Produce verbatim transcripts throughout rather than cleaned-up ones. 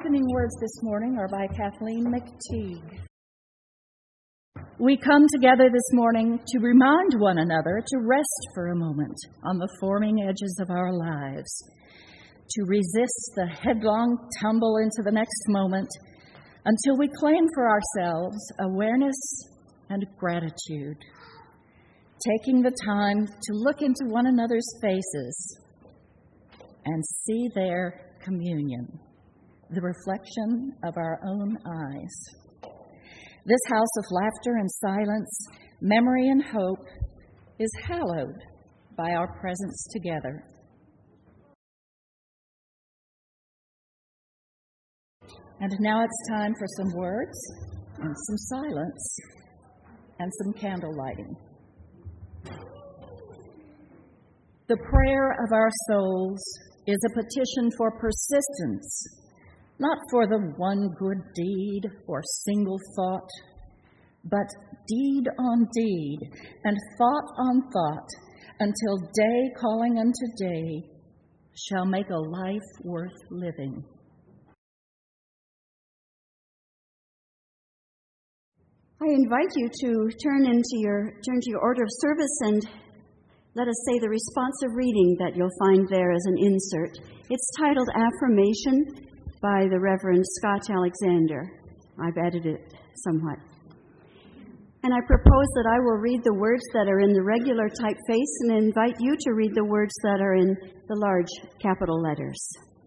opening words this morning are by Kathleen McTeague. We come together this morning to remind one another to rest for a moment on the forming edges of our lives, to resist the headlong tumble into the next moment until we claim for ourselves awareness and gratitude, taking the time to look into one another's faces and see their communion, the reflection of our own eyes. This house of laughter and silence, memory and hope is hallowed by our presence together. And now it's time for some words and some silence and some candle lighting. The prayer of our souls is a petition for persistence, not for the one good deed or single thought, but deed on deed and thought on thought, until day calling unto day shall make a life worth living. I invite you to turn into your turn to your order of service and let us say the responsive reading that you'll find there as an insert. It's titled Affirmation by the Reverend Scott Alexander. I've edited it somewhat. And I propose that I will read the words that are in the regular typeface and invite you to read the words that are in the large capital letters.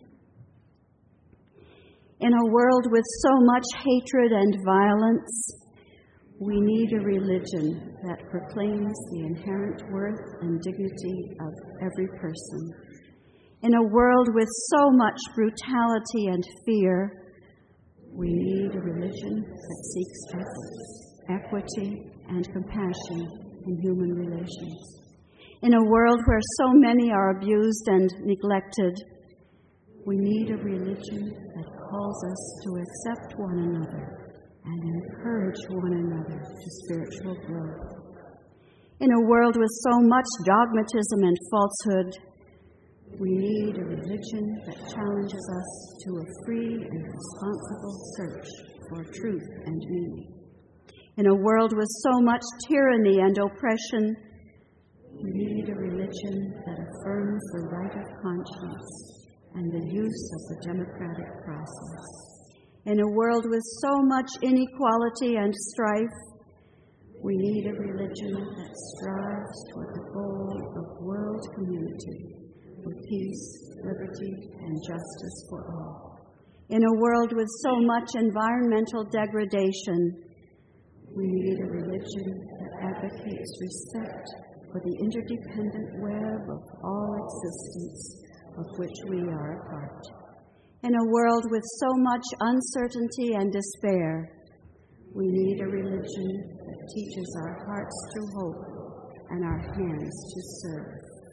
In a world with so much hatred and violence, we need a religion that proclaims the inherent worth and dignity of every person. In a world with so much brutality and fear, we need a religion that seeks justice, equity, and compassion in human relations. In a world where so many are abused and neglected, we need a religion that calls us to accept one another and encourage one another to spiritual growth. In a world with so much dogmatism and falsehood, we need a religion that challenges us to a free and responsible search for truth and meaning. In a world with so much tyranny and oppression, we need a religion that affirms the right of conscience and the use of the democratic process. In a world with so much inequality and strife, we need a religion that strives toward the goal of world community with peace, liberty, and justice for all. In a world with so much environmental degradation, we need a religion that advocates respect for the interdependent web of all existence of which we are a part. In a world with so much uncertainty and despair, we need a religion that teaches our hearts to hope and our hands to serve.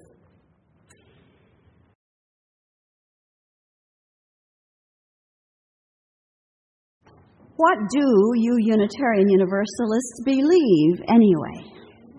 What do you Unitarian Universalists believe anyway?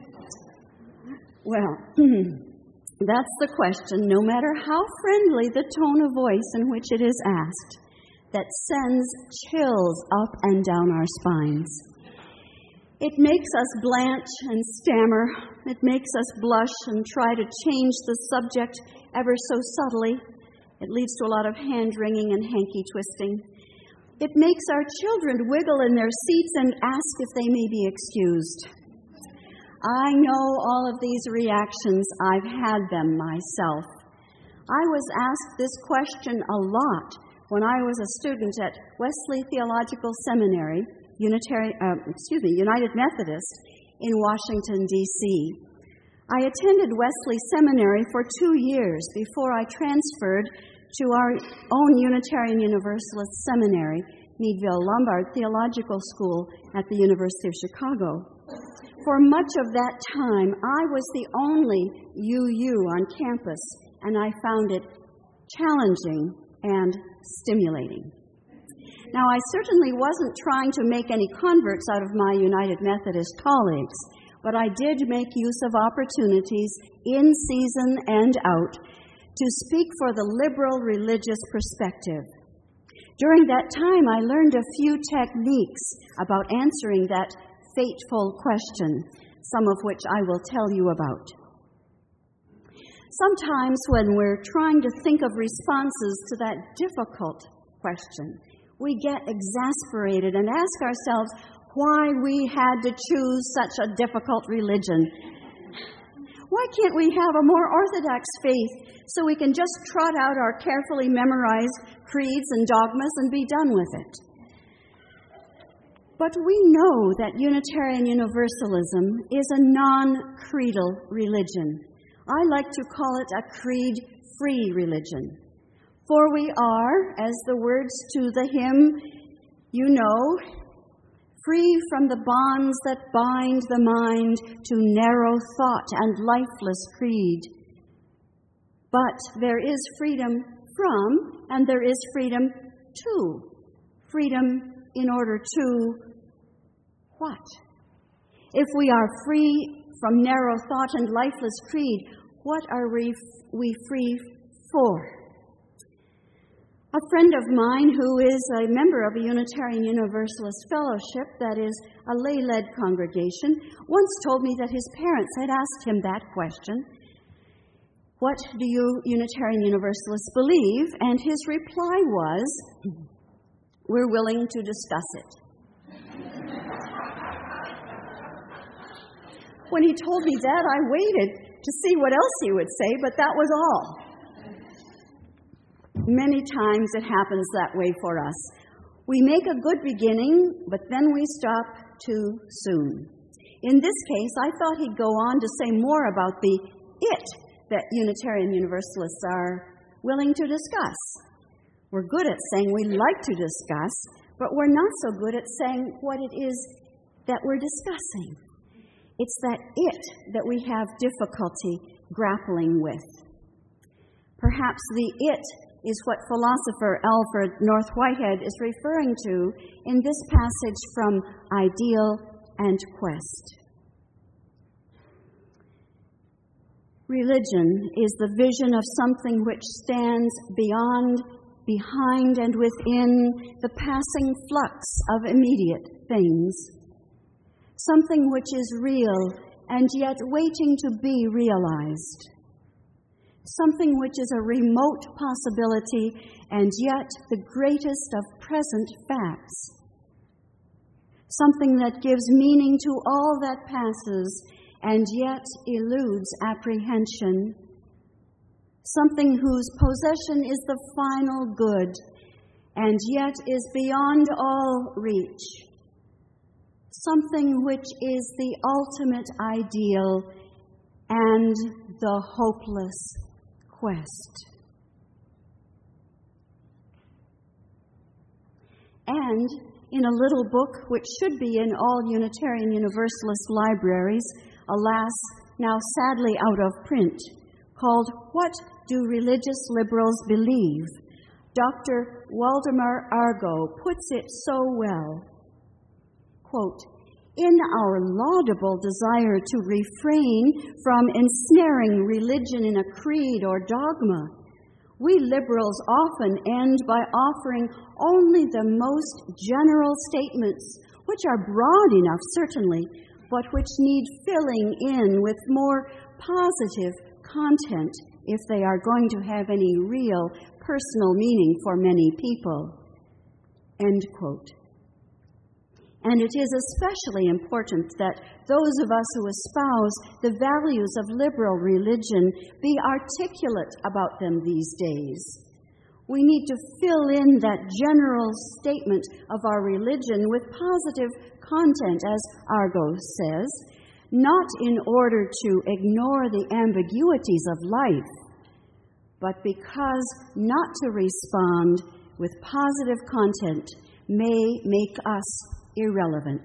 Well, that's the question, no matter how friendly the tone of voice in which it is asked, that sends chills up and down our spines. It makes us blanch and stammer. It makes us blush and try to change the subject ever so subtly. It leads to a lot of hand-wringing and hanky-twisting. It makes our children wiggle in their seats and ask if they may be excused. I know all of these reactions. I've had them myself. I was asked this question a lot when I was a student at Wesley Theological Seminary, Unitary, uh, excuse me, United Methodist in Washington, D C I attended Wesley Seminary for two years before I transferred to our own Unitarian Universalist Seminary, Meadville Lombard Theological School at the University of Chicago. For much of that time, I was the only U U on campus, and I found it challenging and stimulating. Now, I certainly wasn't trying to make any converts out of my United Methodist colleagues, but I did make use of opportunities in season and out to speak for the liberal religious perspective, During that time, I learned a few techniques about answering that fateful question, some of which I will tell you about. Sometimes when we're trying to think of responses to that difficult question, we get exasperated and ask ourselves why we had to choose such a difficult religion. Why can't we have a more orthodox faith so we can just trot out our carefully memorized creeds and dogmas and be done with it? But we know that Unitarian Universalism is a non-creedal religion. I like to call it a creed-free religion. For we are, as the words to the hymn, you know, free from the bonds that bind the mind to narrow thought and lifeless creed. But there is freedom from, and there is freedom to. Freedom in order to what? If we are free from narrow thought and lifeless creed, what are we, we free for? A friend of mine who is a member of a Unitarian Universalist fellowship, that is, a lay-led congregation, once told me that his parents had asked him that question, what do you Unitarian Universalists believe? And his reply was, we're willing to discuss it. When he told me that, I waited to see what else he would say, but that was all. Many times it happens that way for us. We make a good beginning, but then we stop too soon. In this case, I thought he'd go on to say more about the it that Unitarian Universalists are willing to discuss. We're good at saying we like to discuss, but we're not so good at saying what it is that we're discussing. It's that it that we have difficulty grappling with. Perhaps the it is what philosopher Alfred North Whitehead is referring to in this passage from Ideal and Quest. Religion is the vision of something which stands beyond, behind, and within the passing flux of immediate things. Something which is real and yet waiting to be realized. Something which is a remote possibility and yet the greatest of present facts. Something that gives meaning to all that passes and yet eludes apprehension. Something whose possession is the final good and yet is beyond all reach. Something which is the ultimate ideal and the hopeless quest. And in a little book which should be in all Unitarian Universalist libraries, alas, now sadly out of print, called What Do Religious Liberals Believe?, Doctor Waldemar Argo puts it so well. Quote, in our laudable desire to refrain from ensnaring religion in a creed or dogma, we liberals often end by offering only the most general statements, which are broad enough, certainly, but which need filling in with more positive content if they are going to have any real personal meaning for many people. End quote. And it is especially important that those of us who espouse the values of liberal religion be articulate about them these days. We need to fill in that general statement of our religion with positive content, as Argo says, not in order to ignore the ambiguities of life, but because not to respond with positive content may make us irrelevant.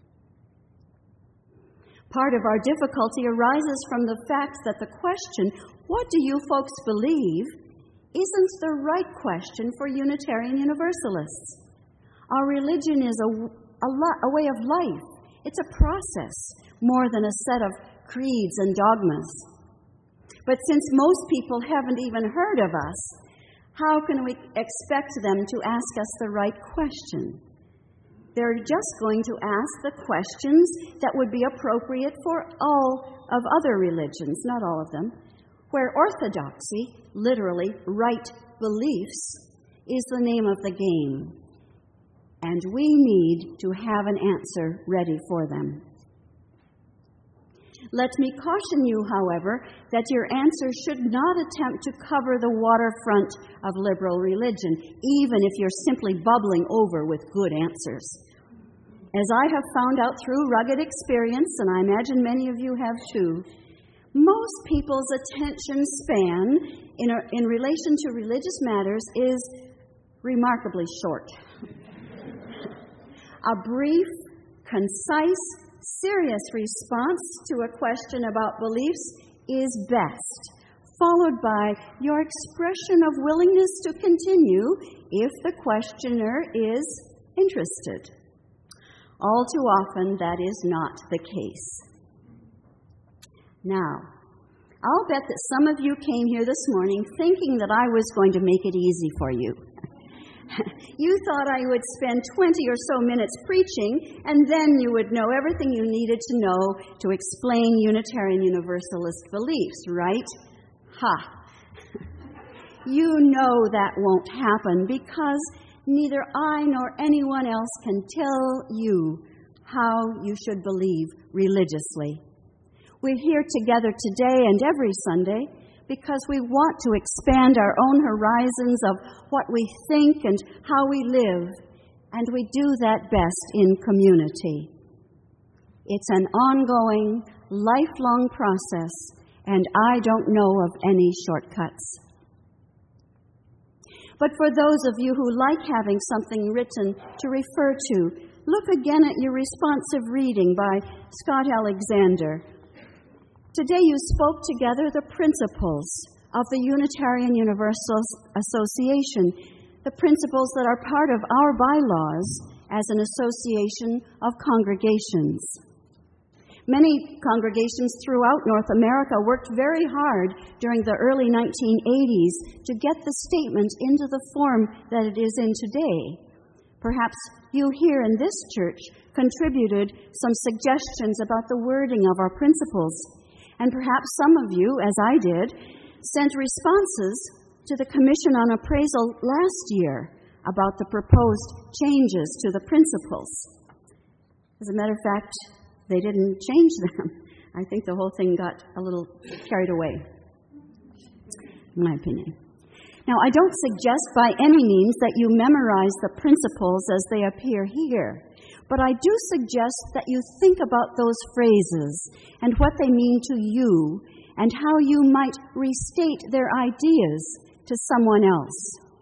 Part of our difficulty arises from the fact that the question, what do you folks believe, isn't the right question for Unitarian Universalists. Our religion is a, a, a way of life. It's a process more than a set of creeds and dogmas. But since most people haven't even heard of us, How can we expect them to ask us the right question? They're just going to ask the questions that would be appropriate for all of other religions, not all of them, where orthodoxy, literally right beliefs, is the name of the game. And we need to have an answer ready for them. Let me caution you, however, that your answer should not attempt to cover the waterfront of liberal religion, even if you're simply bubbling over with good answers. As I have found out through rugged experience, and I imagine many of you have too, most people's attention span in, a, in relation to religious matters is remarkably short. A brief, concise, serious response to a question about beliefs is best, followed by your expression of willingness to continue if the questioner is interested. All too often, that is not the case. Now, I'll bet that some of you came here this morning thinking that I was going to make it easy for you. You thought I would spend twenty or so minutes preaching, and then you would know everything you needed to know to explain Unitarian Universalist beliefs, right? Ha! You know that won't happen because neither I nor anyone else can tell you how you should believe religiously. We're here together today and every Sunday because we want to expand our own horizons of what we think and how we live, and we do that best in community. It's an ongoing, lifelong process, and I don't know of any shortcuts. But for those of you who like having something written to refer to, look again at your responsive reading by Scott Alexander. Today you spoke together the principles of the Unitarian Universalist Association, the principles that are part of our bylaws as an association of congregations. Many congregations throughout North America worked very hard during the early nineteen eighties to get the statement into the form that it is in today. Perhaps you here in this church contributed some suggestions about the wording of our principles. And perhaps some of you, as I did, sent responses to the Commission on Appraisal last year about the proposed changes to the principles. As a matter of fact, they didn't change them. I think the whole thing got a little carried away, in my opinion. Now, I don't suggest by any means that you memorize the principles as they appear here. But I do suggest that you think about those phrases and what they mean to you and how you might restate their ideas to someone else.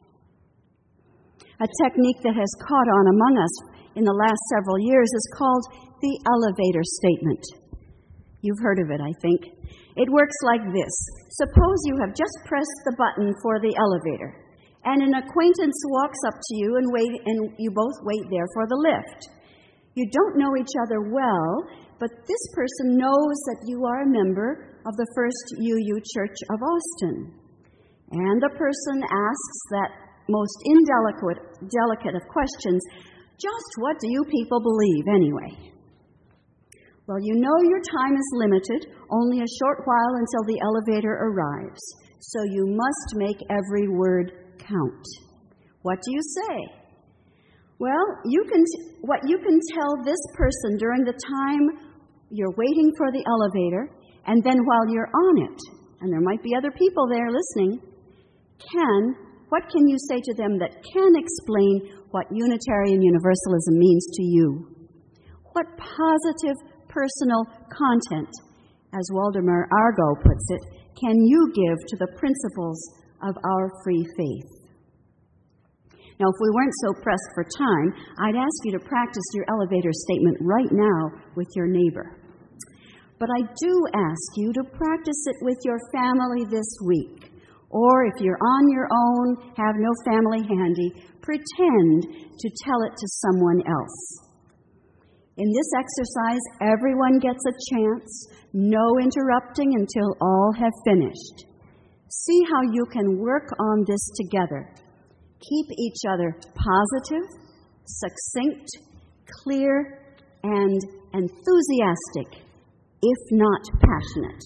A technique that has caught on among us in the last several years is called the elevator statement. You've heard of it, I think. It works like this. Suppose you have just pressed the button for the elevator, and an acquaintance walks up to you and, wait, and you both wait there for the lift. You don't know each other well, but this person knows that you are a member of the First U U Church of Austin. And the person asks that most indelicate delicate of questions, just what do you people believe anyway? Well, you know your time is limited, only a short while until the elevator arrives. So you must make every word count. What do you say? Well, you can t- what you can tell this person during the time you're waiting for the elevator, and then while you're on it, and there might be other people there listening, can, what can you say to them that can explain what Unitarian Universalism means to you? What positive personal content, as Waldemar Argo puts it, can you give to the principles of our free faith? Now, if we weren't so pressed for time, I'd ask you to practice your elevator statement right now with your neighbor. But I do ask you to practice it with your family this week. Or if you're on your own, have no family handy, pretend to tell it to someone else. In this exercise, everyone gets a chance, no interrupting until all have finished. See how you can work on this together. Keep each other positive, succinct, clear, and enthusiastic, if not passionate.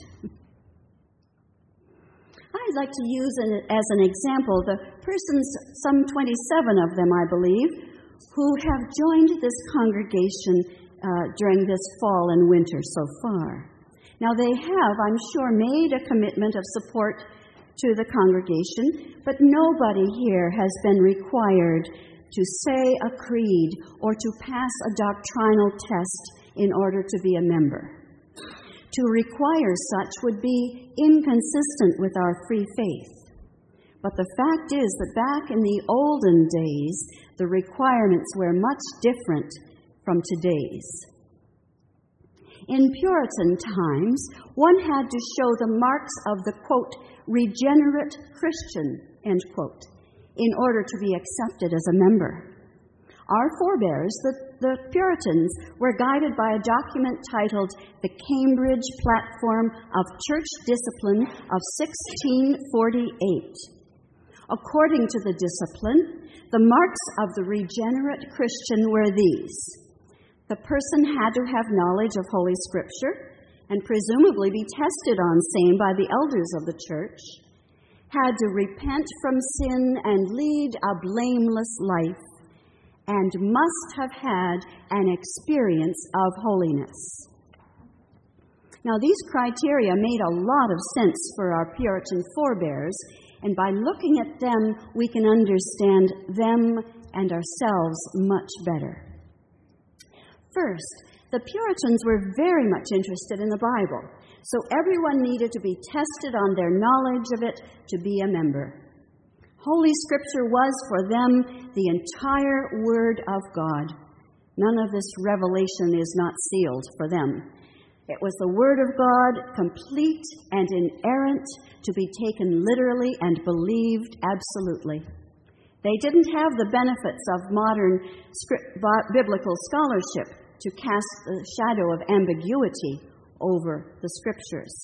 I'd like to use an, as an example the persons, some twenty-seven of them, I believe, who have joined this congregation uh, during this fall and winter so far. Now, they have, I'm sure, made a commitment of support to the congregation, but nobody here has been required to say a creed or to pass a doctrinal test in order to be a member. To require such would be inconsistent with our free faith. But the fact is that back in the olden days, the requirements were much different from today's. In Puritan times, one had to show the marks of the, quote, regenerate Christian, end quote, in order to be accepted as a member. Our forebears, the, the Puritans, were guided by a document titled The Cambridge Platform of Church Discipline of sixteen forty-eight. According to the discipline, the marks of the regenerate Christian were these. The person had to have knowledge of Holy Scripture and presumably be tested on same by the elders of the church, had to repent from sin and lead a blameless life, and must have had an experience of holiness. Now, these criteria made a lot of sense for our Puritan forebears, and by looking at them, we can understand them and ourselves much better. First, the Puritans were very much interested in the Bible, so everyone needed to be tested on their knowledge of it to be a member. Holy Scripture was for them the entire Word of God. None of this revelation is not sealed for them. It was the Word of God, complete and inerrant, to be taken literally and believed absolutely. They didn't have the benefits of modern script, biblical scholarship to cast the shadow of ambiguity over the Scriptures.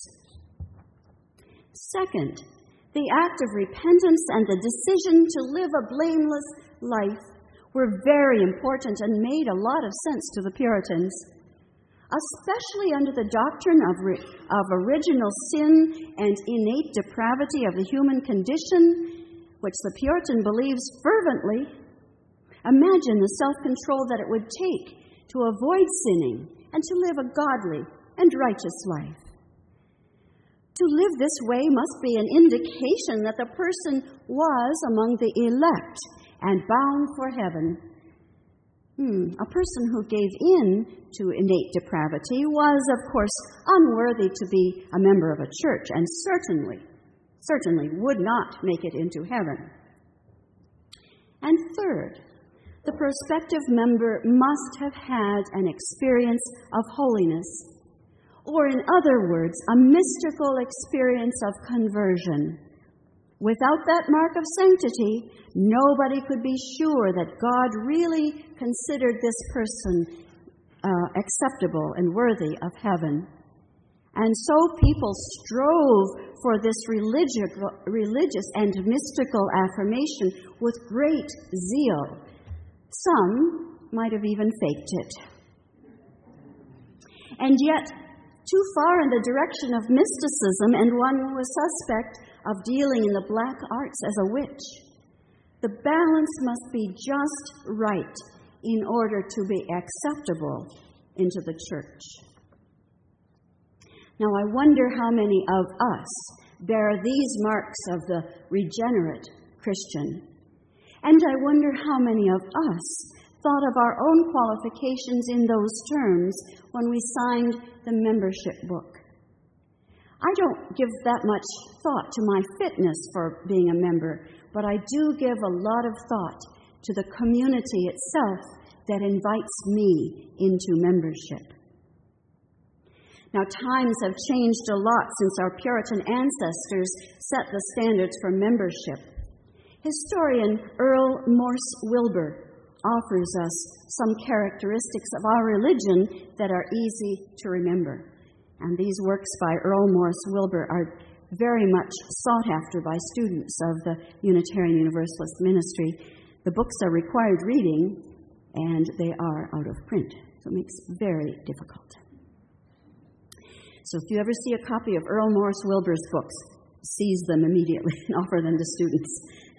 Second, the act of repentance and the decision to live a blameless life were very important and made a lot of sense to the Puritans, especially under the doctrine of, re- of original sin and innate depravity of the human condition, which the Puritan believes fervently. Imagine the self-control that it would take to avoid sinning and to live a godly and righteous life. To live this way must be an indication that the person was among the elect and bound for heaven. Hmm. A person who gave in to innate depravity was, of course, unworthy to be a member of a church and certainly, certainly would not make it into heaven. And third, the prospective member must have had an experience of holiness, or in other words, a mystical experience of conversion. Without that mark of sanctity, nobody could be sure that God really considered this person uh, acceptable and worthy of heaven. And so people strove for this religi- religious and mystical affirmation with great zeal. Some might have even faked it. And yet, too far in the direction of mysticism, and one who was suspect of dealing in the black arts as a witch. The balance must be just right in order to be acceptable into the church. Now, I wonder how many of us bear these marks of the regenerate Christian. And I wonder how many of us thought of our own qualifications in those terms when we signed the membership book. I don't give that much thought to my fitness for being a member, but I do give a lot of thought to the community itself that invites me into membership. Now, times have changed a lot since our Puritan ancestors set the standards for membership. Historian Earl Morse Wilbur offers us some characteristics of our religion that are easy to remember. And these works by Earl Morse Wilbur are very much sought after by students of the Unitarian Universalist ministry. The books are required reading, and they are out of print, so it makes it very difficult. So if you ever see a copy of Earl Morris Wilbur's books, seize them immediately and offer them to students.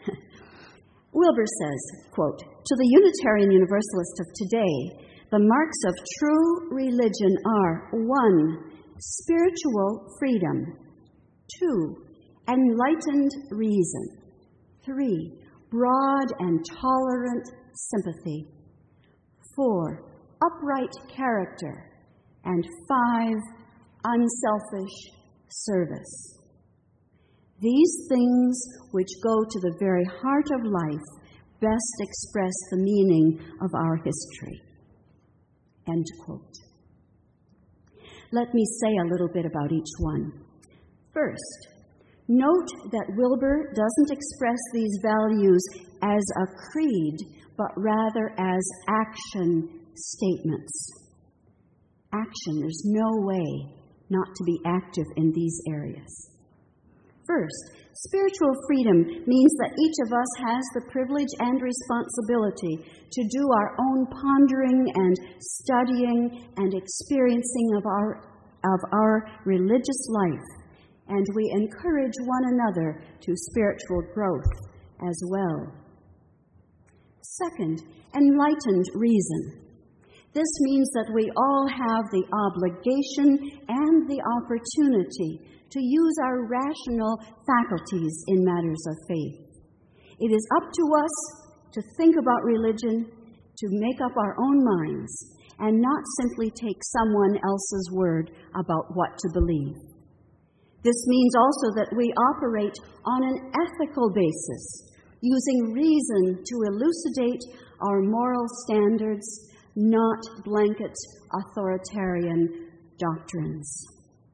Wilbur says, quote, "To the Unitarian Universalist of today, the marks of true religion are, one, spiritual freedom, two, enlightened reason, three, broad and tolerant sympathy, four, upright character, and five, unselfish service. These things which go to the very heart of life best express the meaning of our history." End quote. Let me say a little bit about each one. First, note that Wilbur doesn't express these values as a creed, but rather as action statements. Action, there's no way not to be active in these areas. First, spiritual freedom means that each of us has the privilege and responsibility to do our own pondering and studying and experiencing of our, of our religious life, and we encourage one another to spiritual growth as well. Second, enlightened reason. This means that we all have the obligation and the opportunity to use our rational faculties in matters of faith. It is up to us to think about religion, to make up our own minds, and not simply take someone else's word about what to believe. This means also that we operate on an ethical basis, using reason to elucidate our moral standards, not blanket authoritarian doctrines.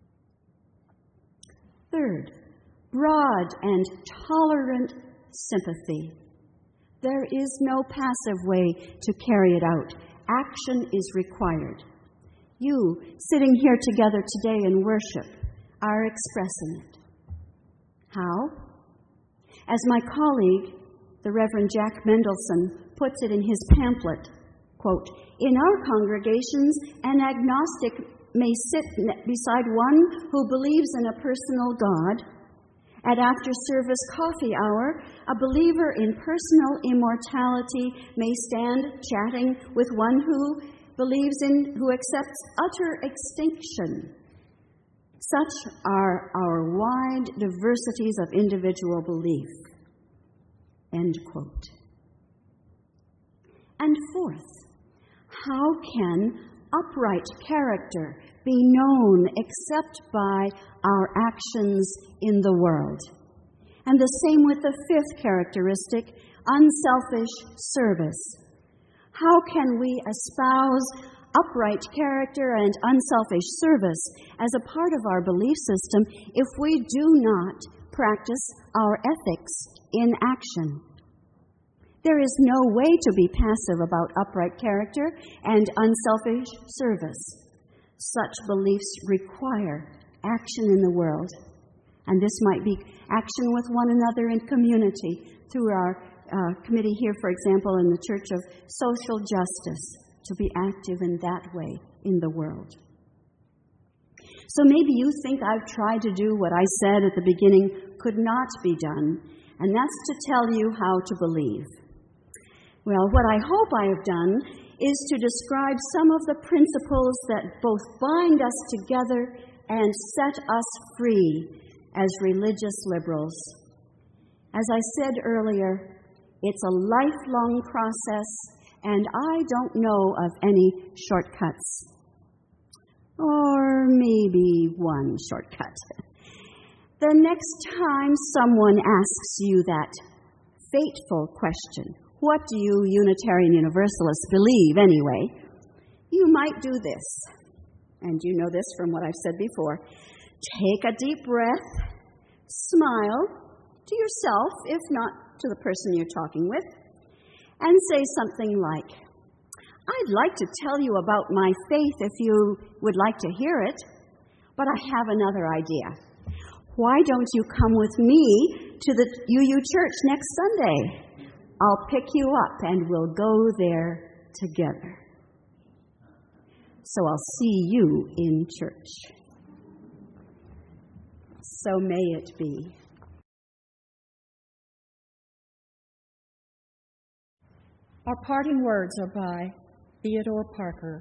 Third, broad and tolerant sympathy. There is no passive way to carry it out. Action is required. You, sitting here together today in worship, are expressing it. How? As my colleague, the Reverend Jack Mendelson, puts it in his pamphlet, quote, "In our congregations, an agnostic may sit beside one who believes in a personal God. At after-service coffee hour, a believer in personal immortality may stand chatting with one who believes in, who accepts utter extinction. Such are our wide diversities of individual belief." End quote. And fourth, how can upright character be known except by our actions in the world? And the same with the fifth characteristic, unselfish service. How can we espouse upright character and unselfish service as a part of our belief system if we do not practice our ethics in action? There is no way to be passive about upright character and unselfish service. Such beliefs require action in the world. And this might be action with one another in community through our uh, committee here, for example, in the Church of Social Justice, to be active in that way in the world. So maybe you think I've tried to do what I said at the beginning could not be done, and that's to tell you how to believe. Well, what I hope I have done is to describe some of the principles that both bind us together and set us free as religious liberals. As I said earlier, it's a lifelong process, and I don't know of any shortcuts. Or maybe one shortcut. The next time someone asks you that fateful question, what do you Unitarian Universalists believe anyway? You might do this, and you know this from what I've said before. Take a deep breath, smile to yourself, if not to the person you're talking with, and say something like, I'd like to tell you about my faith if you would like to hear it, but I have another idea. Why don't you come with me to the U U Church next Sunday? I'll pick you up and we'll go there together. So I'll see you in church. So may it be. Our parting words are by Theodore Parker.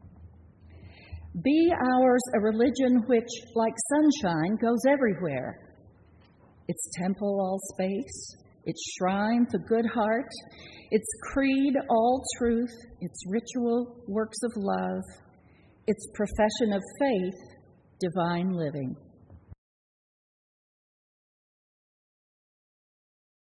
Be ours a religion which, like sunshine, goes everywhere. Its temple all space, its shrine the good heart, its creed all truth, its ritual works of love, its profession of faith divine living.